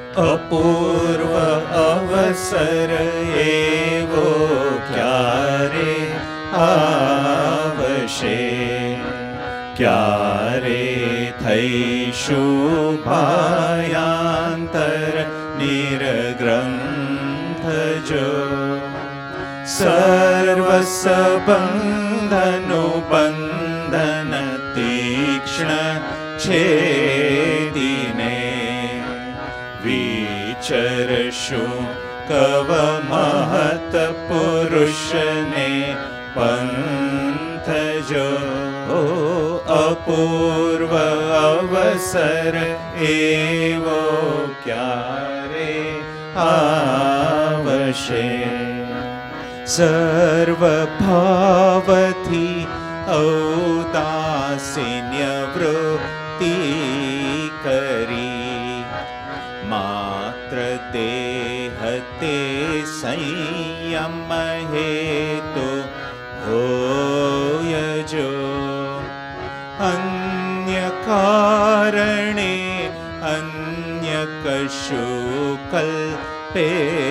અપૂર્વ અવસર એવો ક્યારે આવશે, ક્યારે થઈશું ભાયાંતર નિર્ગ્રંથ જો. સર્વસંબંધનું બંધન તીક્ષ્ણ છેદીને વિચરશું કવ મહત પુરુષને પંથ જો. અપૂર્વ અવસર એવો ક્યારે આવશે, સર્વભાવથી ઔદાસીન્ય વૃત્તિ કરી માત્ર દેહ તે સંયમ હેતુ હોય જો. અન્ય કારણે અન્ય કશું કલ્પે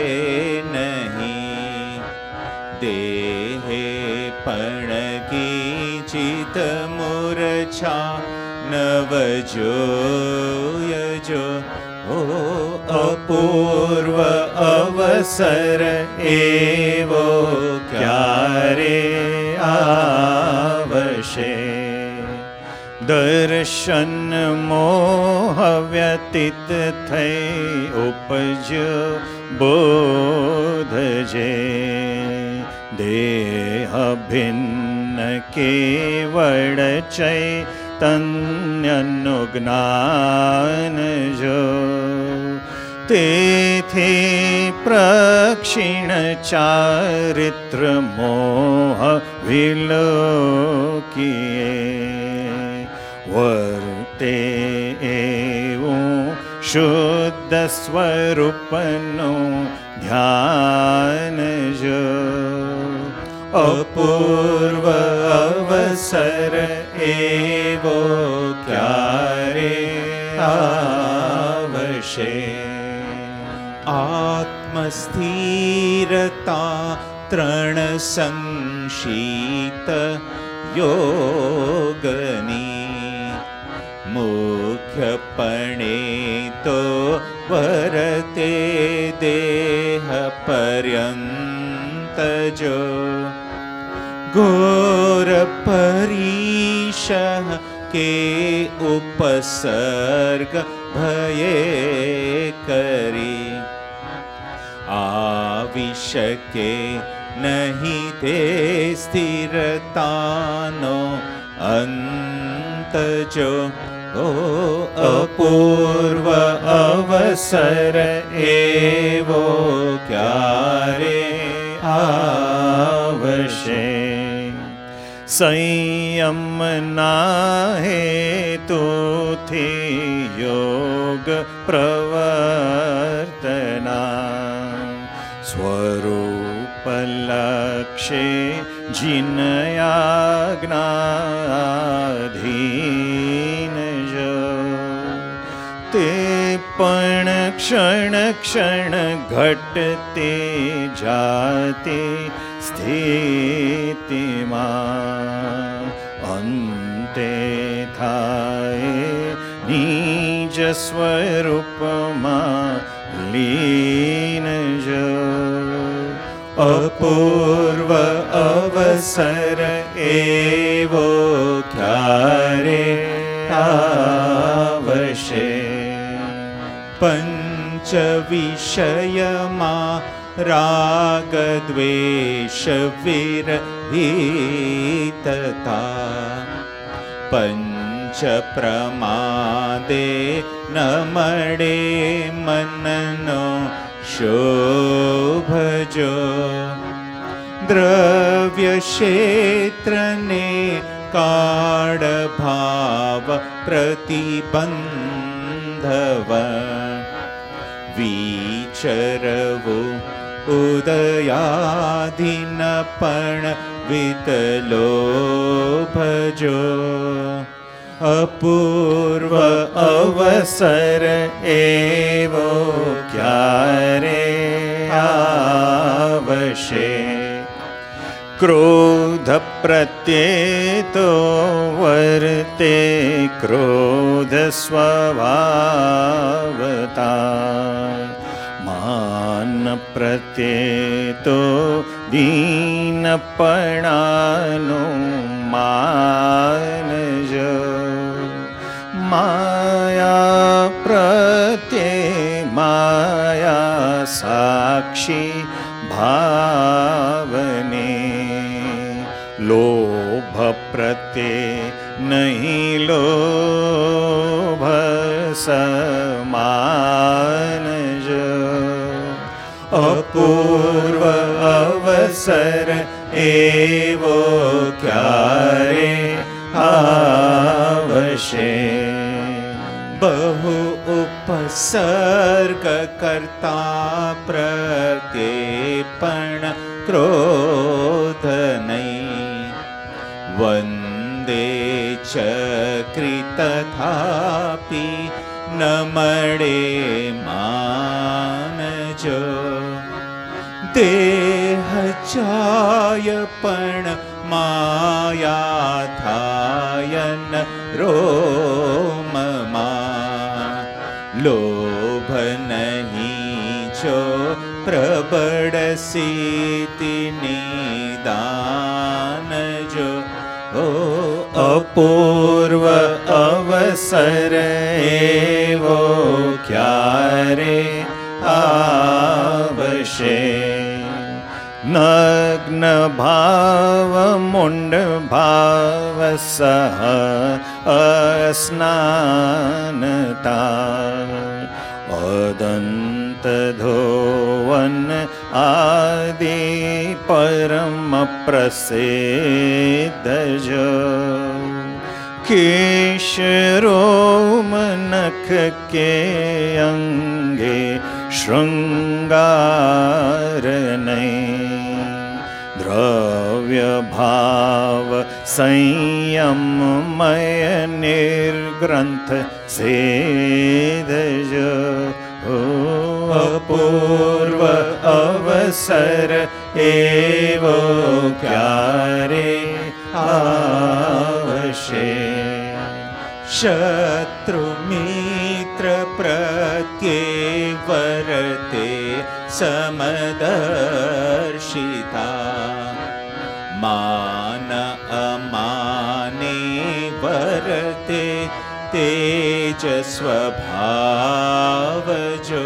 નહીં, દેહે પણગી ચિત મૂર્છા નવ જોયજો. અપૂર્વ અવસર એવો ક્યારે આવશે, દર્શન મોહ વ્યતીત થઈ ઉપજો બોધજે. દેહ ભિન્ન કેવળ ચૈતન્યનું જ્ઞાન જો. તેથી પ્રક્ષીણ ચારિત્ર મોહ વિલોકીએ વર્તે એવું શુદ્ધ સ્વરૂપનું ધ્યાન જો. અપૂર્વ અવસર એવો ક્યારે આવશે, આત્મસ્થિરતા ત્રણ સંશીત યોગની મુખ્યપણે તો વર્તે દેહ પર્યંત જો. ઘોર પરીશ કે ઉપસર્ગ ભયે કરી આવી શકે નહીં તે સ્થિરતાનો અંત જો. અપૂર્વ અવસર એવો ક્યારે આવશે, સંયમ ના હેતુથી યોગ પ્રવર્તના સ્વરૂપ લક્ષ્ય જિનયાજ્ઞાધીન જો. તે પણ ક્ષણ ક્ષણ ઘટતે જાતે સ્થિતિમાં અંતે થાય નિજ સ્વરૂપમાં લીન જો. અપૂર્વ અવસર એવો ક્યારે આવશે, પંચ વિષયમાં રાગ દ્વેષ વિરહિતતા પંચ પ્રમાદે ન મળે મનનો શોભજો. દ્રવ્ય ક્ષેત્રને કાળ ભાવ પ્રતિબંધવ વિચરવું ઉદયાધીન પણ વિતલોભજો. અપૂર્વ અવસર એવો ક્યારે આવશે. ક્રોધ પ્રત્યે તો વર્તે ક્રોધ સ્વભાવતા, માન પ્રત્યે તો દીનપણાનું માનજ. માયા પ્રત્યે માયા સાક્ષી ભાવને, લોભ પ્રત્યે નહીં લોભ સમાનજ. અપૂર્વ અવસર એવો ક્યારે આવશે. બહુ ઉપસર્ગ કરતા પ્રત્યે પણ ક્રોધ નહીં. વંદે ચક્રી તથાપી ન મળે માનજો. દેહ જાય પણ માયા થાયન રોમમાં. લોભ નહીં જો પ્રબળ સ્થિતિ નિદાન જો. અપૂર્વ અવસર એવો ક્યારે આવશે. નગ્ન ભાવ મુંડ ભાવ સહ અસ્નાનતા, અદંત ધોવન આદિ પરમ પ્રસિદ્ધ જો. કેશરોમ નખ કે અંગે શૃંગાર નહીં. દ્રવ્ય ભાવ સંયમમય નિર્ગ્રંથ સેદજ. અપૂર્વ અવસર એવો ક્યારે આવશે. શત્રુ મિત્ર પ્રત્યે વર્તે સમદર્શિતા, માન અમાને વર્તે તેજ સ્વભાવજો.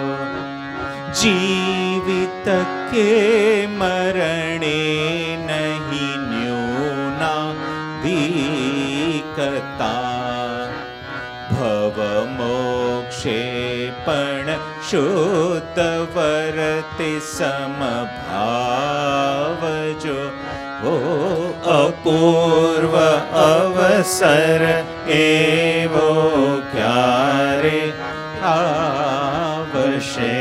જીવિત કે મરણે નહીં ન્યૂના ધીકતા, ભવ મોક્ષે પણ શુદ્ધ વર્તે સમભાવજો. અપૂર્વ અવસર એવો ક્યારે આવશે.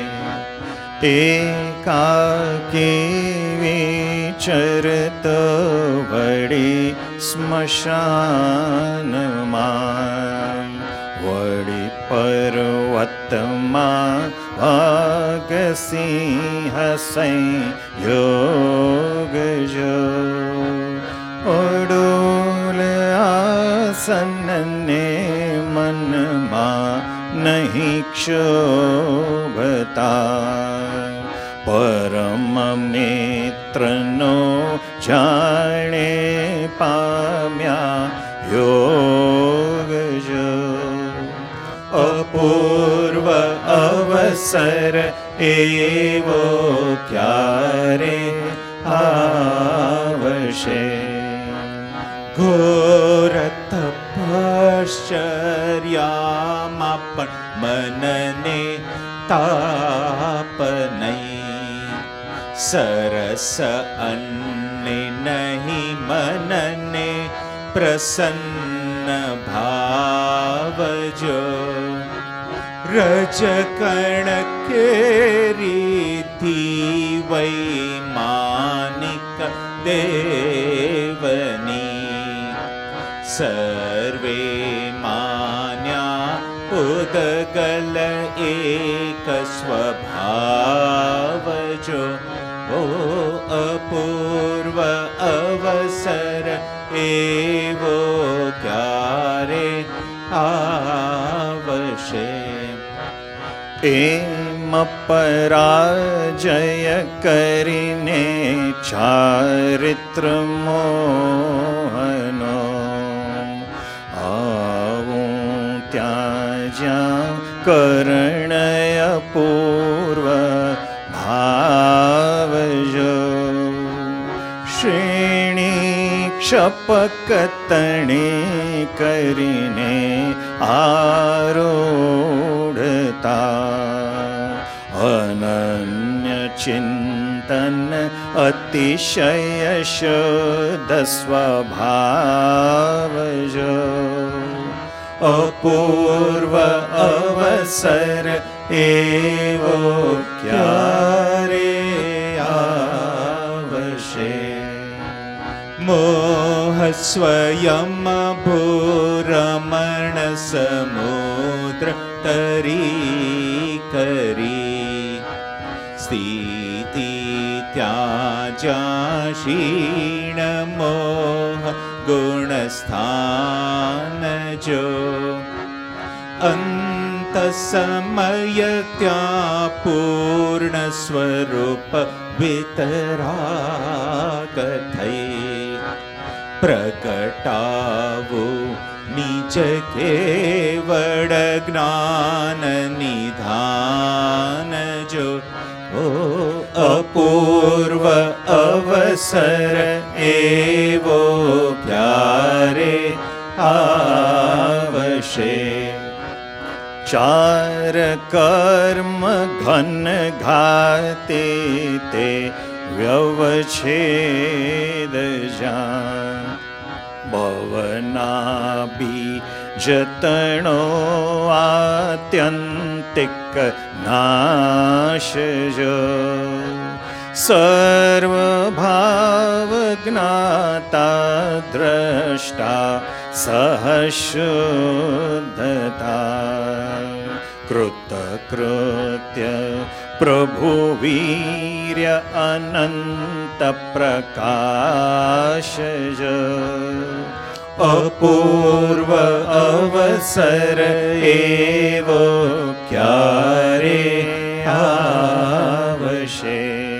એકાકી વિચરત વળી સ્મશાનમાં, વળી પર્વતમાં વાગસિંહ સંયોગ જો. અડોલ આસનને મનમાં નહીં ક્ષોભતા, પરમ મિત્રનો જાણે પામ્યા યોગ જો. અપૂર્વ અવસર એવો ક્યારે આવશે. ઘોર તપશ્ચર્યામાં પણ મનને તાપ નહીં. સરસ અન્ને નહીં મનને પ્રસન્ન ભાવજો. રજકણ કેરીથી વૈમાનિક દેવની, સર્વે पदगल एक स्वभाव जो ओ अपूर्व अवसर एवो क्यारे आवशे एम पराजय करीने चारित्र मोहनो आवूं त्याज्या करणय पूर्व भावजो श्रेणी क्षपकतणे करीने आरूढ़ता अनन्य चिंतन अतिशय शुद्ध स्वभाव जो अपूर्व अवसर एवो क्यारे आवशे मोह स्वयं भूरमण समुद्र तरी करी स्थिति त्याजा क्षीण मोह गुणस्थान जो अंत समय त्या पूर्ण स्वरूप वितराग थई प्रकटावो निज केवल ज्ञान निधान जो ओ अपूर्व अवसर एवो क्यारे आवशे चार कर्म घन घाते ते व्यवच्छेद जान भवनाभि जतनो आत्यंतिक नाश जो सर्वभाव ज्ञाता द्रष्टा सहशुद्धता कृतकृत्य प्रभु वीर्य अनंत प्रकाश जो अपूर्व अवसर एवो क्यारे आवशे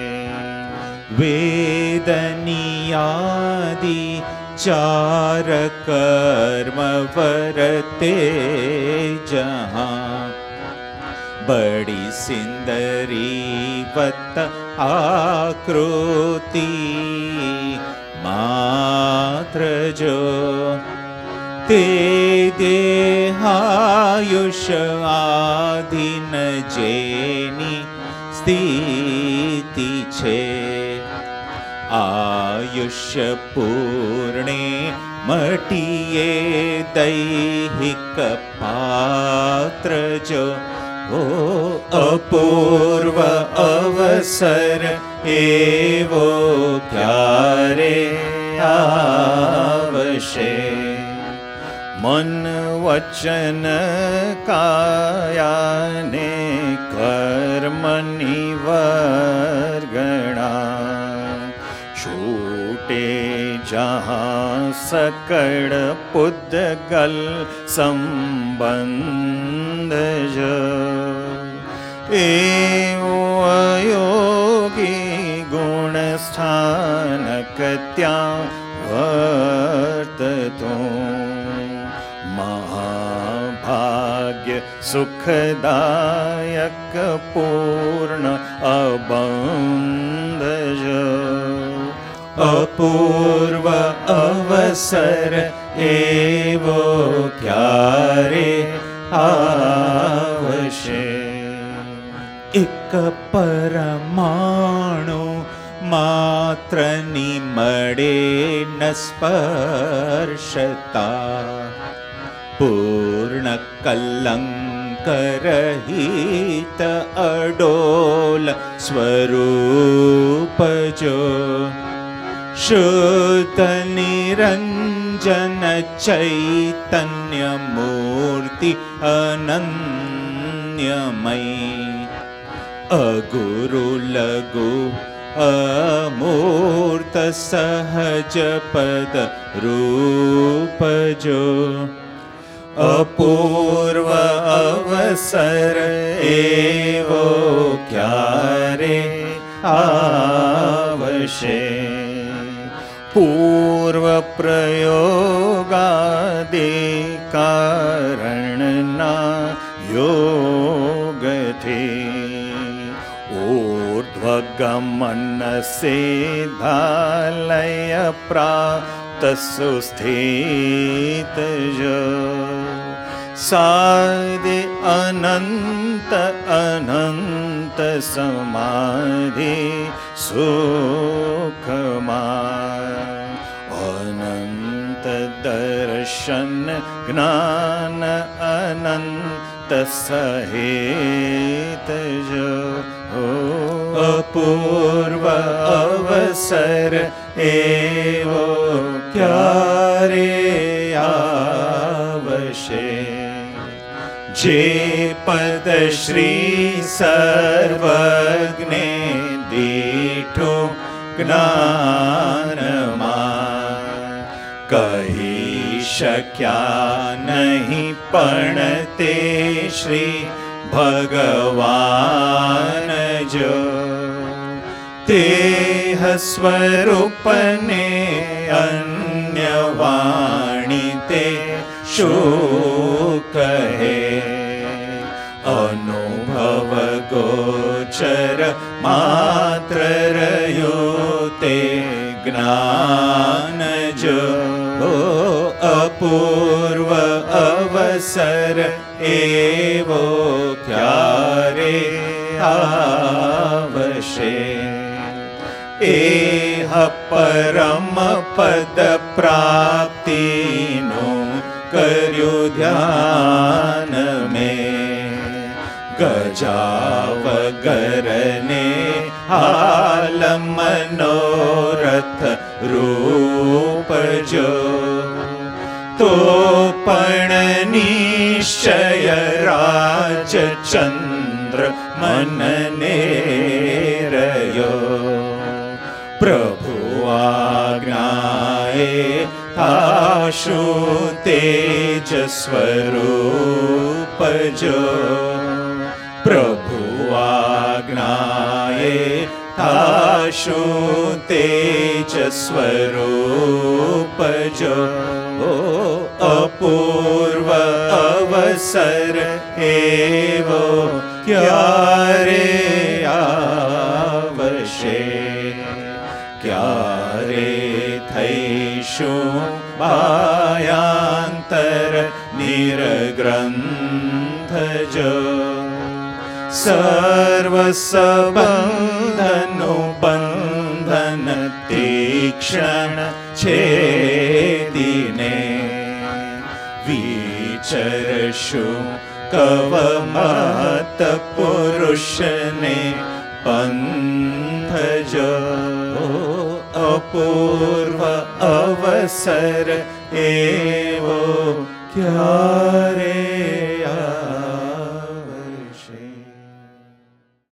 वेदनियादि चार कर्म वरते जहाँ बड़ी सिंदरी वत आकृति मात्र जो ते देहायुष आधीन जेनी स्थिति छे आयुष्य पूर्णे मटिये दैहिक पात्र जो ओ अपूर्व अवसर एवो क्यारे आवशे मन वचन कायाने कर्म निवर्गणा छूटे जहाँ सकड़ पुद्गल संबंध जो एवो अयोगी गुण स्थानक त्या वर्ततो महाभाग्य सुखदायक पूर्ण अबंध जो अपूर्व अवसर एवो क्यारे आवशे एक परमाणु मात्र निमड़े न स्पर्शता पूर्ण कलंक रहित अडोल स्वरूप जो शुद्ध निरंजन જન ચૈતન્ય મૂર્તિ અનન્યમય અગુરુ લઘુ અમૂર્ત સહજ પદ રૂપ જો અપૂર્વ અવસર એવો ક્યારે આવશે પૂર્વ પ્રયોગાદિ કારણના યોગથી ઊર્ધ્વગમન સિદ્ધાલય પ્રાપ્ત સુસ્થિત જો સાદે અનંત અનંત સમાધિ સુખમાં અનંત દર્શન જ્ઞાન અનંત સહિત જો અપૂર્વ અવસર એવો ક્યારે આવશે જે પદ શ્રી સર્વજ્ઞે દીઠું જ્ઞાનમાં કહી શક્યા નહીં પણ તે શ્રી ભગવાન જો તેહ સ્વરૂપને અન્ય વાણી તે શું કહે અનુભવ ગોચર માત્ર રહ્યો તે જ્ઞાન જો અપૂર્વ અવસર એવો ક્યારે આવશે એહ પરમ પદ પ્રાપ્તિનું કર્યું ધ્યાન મેં ગજાવગરને હાલ મનોરથ રૂપ જો તો પણ નિશ્ચય રાજચંદ્ર મનને રહ્યો પ્રભુ આજ્ઞાએ થાશુ તેજ સ્વરૂપ જો પ્રભુ આજ્ઞાએ થાશુ તેજ સ્વરૂપ જો અપૂર્વ અવસર એવો ક્યારે આવશે ક્યારે થઈશું બાયાંતર નિર્ગ્રંથ જો સર્વ સંબંધનું બંધન તીક્ષ્ણ છેદીને વિચરશું કવમત પુરુષને પંથ જો અપૂર્વ અવસર એવો ક્યારે